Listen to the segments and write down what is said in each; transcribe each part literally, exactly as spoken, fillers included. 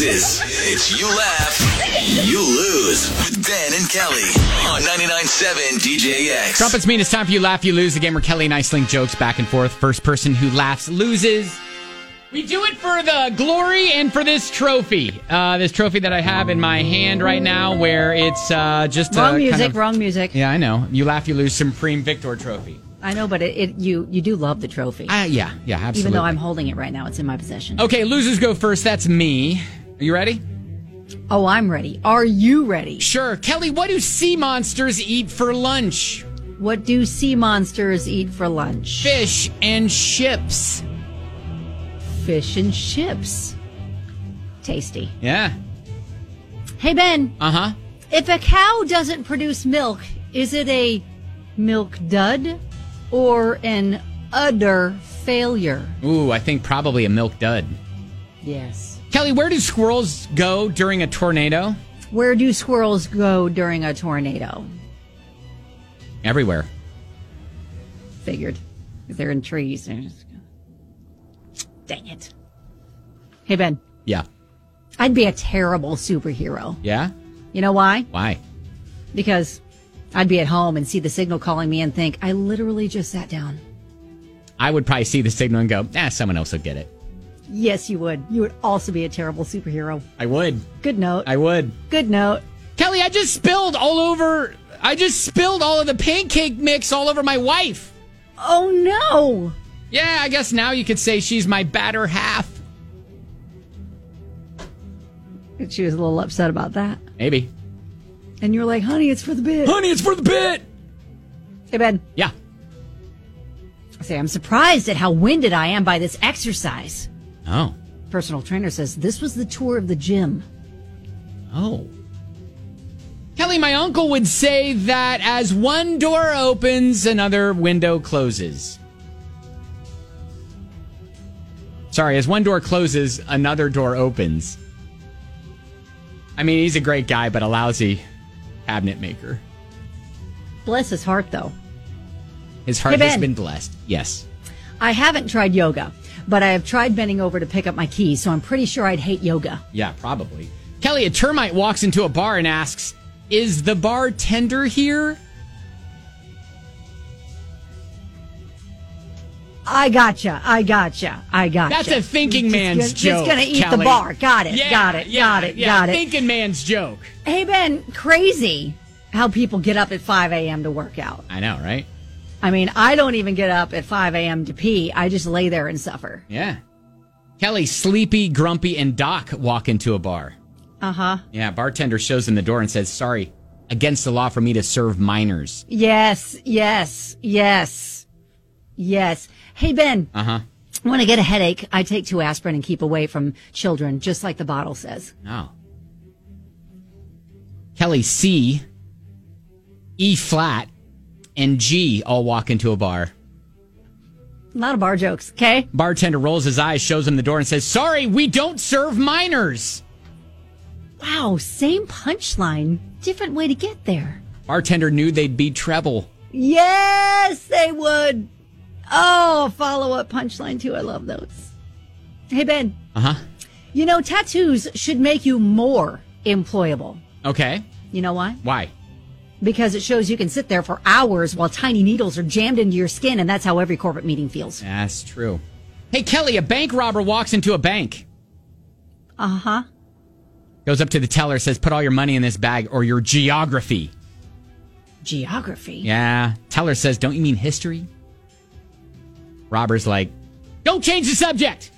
loses. It's You Laugh, You Lose with Ben and Kelly on ninety-nine point seven D J X. Trumpets mean it's time for You Laugh, You Lose, a game where Kelly and I sling jokes back and forth. First person who laughs loses. We do it for the glory and for this trophy. Uh, this trophy that I have in my hand right now, where it's uh, just wrong a music, kind of, wrong music. Yeah, I know. You Laugh, You Lose, Supreme Victor trophy. I know, but it, it you you do love the trophy. Uh, yeah, yeah, absolutely. Even though I'm holding it right now, it's in my possession. Okay, losers go first. That's me. Are you ready? Oh, I'm ready. Are you ready? Sure. Kelly, what do sea monsters eat for lunch? What do sea monsters eat for lunch? Fish and ships. Fish and chips. Tasty. Yeah. Hey, Ben. Uh-huh. If a cow doesn't produce milk, is it a milk dud or an udder failure? Ooh, I think probably a milk dud. Yes. Kelly, where do squirrels go during a tornado? Where do squirrels go during a tornado? Everywhere. Figured. They're in trees. They're just... Dang it. Hey, Ben. Yeah. I'd be a terrible superhero. Yeah? You know why? Why? Because I'd be at home and see the signal calling me and think, I literally just sat down. I would probably see the signal and go, ah, someone else will get it. Yes, you would. You would also be a terrible superhero. I would. Good note. I would. Good note. Kelly, I just spilled all over, I just spilled all of the pancake mix all over my wife. Oh, no. Yeah, I guess now you could say she's my better half. And she was a little upset about that. Maybe. And you were like, honey, it's for the bit. Honey, it's for the bit. Hey, Ben. Yeah. I say, I'm surprised at how winded I am by this exercise. Oh. Personal trainer says this was the tour of the gym. Oh. Kelly, my uncle would say that as one door opens, another window closes. Sorry, as one door closes, another door opens. I mean, he's a great guy, but a lousy cabinet maker. Bless his heart, though. His heart Hey, has Ben. been blessed. Yes. I haven't tried yoga, but I have tried bending over to pick up my keys, so I'm pretty sure I'd hate yoga. Yeah, probably. Kelly, a termite walks into a bar and asks, is the bartender here? I gotcha. I gotcha. I gotcha. That's a thinking Just man's gonna- joke. Just gonna eat Kelly. the bar. Got it. Yeah, got it. yeah, got it. yeah, got it. Got it. Thinking man's joke. Hey, Ben, crazy how people get up at five a.m. to work out. I know, right? I mean, I don't even get up at five a.m. to pee. I just lay there and suffer. Yeah. Kelly, Sleepy, Grumpy, and Doc walk into a bar. Uh-huh. Yeah, bartender shows them the door and says, sorry, against the law for me to serve minors. Yes, yes, yes, yes. Hey, Ben. Uh-huh. When I get a headache, I take two aspirin and keep away from children, just like the bottle says. Oh. Kelly, C, E flat, and G all walk into a bar. A lot of bar jokes, okay? Bartender rolls his eyes, shows him the door, and says, sorry, we don't serve minors. Wow, same punchline, different way to get there. Bartender knew they'd be treble. Yes, they would. Oh, follow-up punchline, too. I love those. Hey, Ben. Uh-huh. You know, tattoos should make you more employable. Okay. You know why? Why? Because it shows you can sit there for hours while tiny needles are jammed into your skin, and that's how every corporate meeting feels. That's true. Hey, Kelly, a bank robber walks into a bank. Uh-huh. Goes up to the teller, says, put all your money in this bag or your geography. Geography? Yeah. Teller says, don't you mean history? Robber's like, don't change the subject.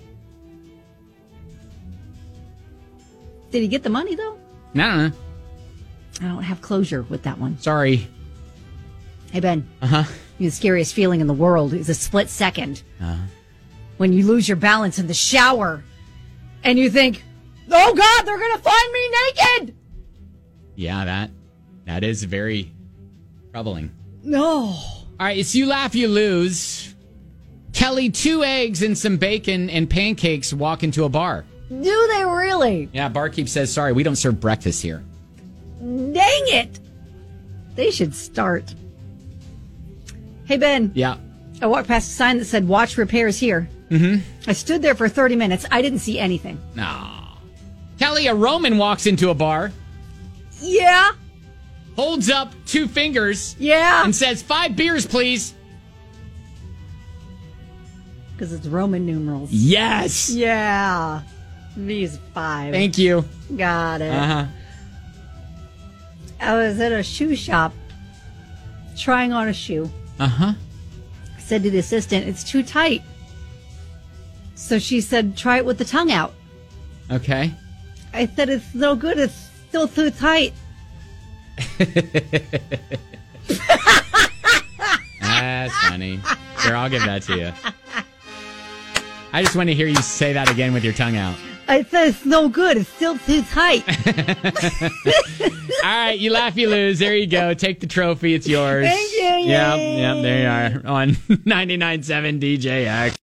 Did he get the money, though? No, no, no. I don't have closure with that one. Sorry. Hey, Ben. Uh-huh. The scariest feeling in the world is a split second. Uh-huh. When you lose your balance in the shower and you think, oh, God, they're going to find me naked. Yeah, that that is very troubling. No. All right, it's You Laugh, You Lose. Kelly, two eggs and some bacon and pancakes walk into a bar. Do they really? Yeah, barkeep says, sorry, we don't serve breakfast here. Dang it. They should start. Hey, Ben. Yeah. I walked past a sign that said, watch repairs here. Mm-hmm. I stood there for thirty minutes. I didn't see anything. No. Kelly, a Roman walks into a bar, Yeah. holds up two fingers, Yeah. and says, five beers, please. Because it's Roman numerals. Yes. Yeah. These five. Thank you. Got it. Uh-huh. I was at a shoe shop trying on a shoe. Uh-huh. I said to the assistant, it's too tight. So she said, try it with the tongue out. Okay. I said, it's no good. It's still too tight. That's funny. Here, I'll give that to you. I just want to hear you say that again with your tongue out. I said, it's no good. It's still too tight. All right, you laugh, you lose. There you go. Take the trophy. It's yours. Thank you. Yep, Yay. yep, there you are on ninety-nine point seven D J X.